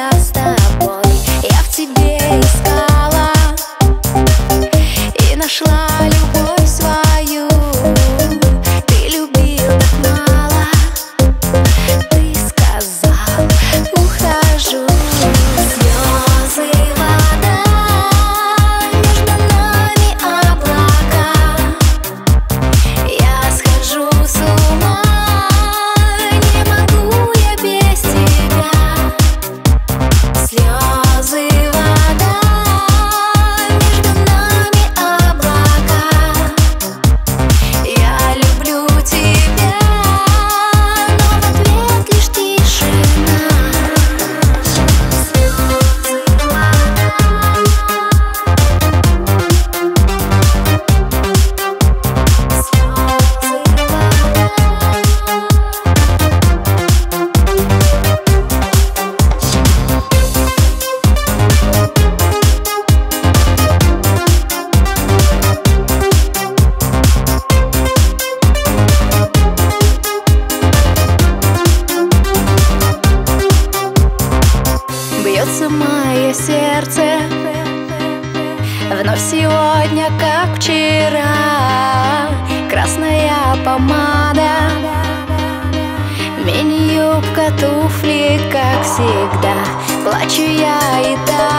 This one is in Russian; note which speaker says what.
Speaker 1: я с тобой. Я в тебе искала и нашла любовь свою. Ты любил так мало, ты сказал: ухожу. Слезы, вода, между нами облака. Я схожу с ума, не могу я без тебя. Слезы, вода, между нами облака. Я люблю тебя, но в ответ лишь тишина. Бьется мое сердце вновь сегодня, как вчера. Красная помада, мини-юбка, туфли, как всегда. Плачу я и так.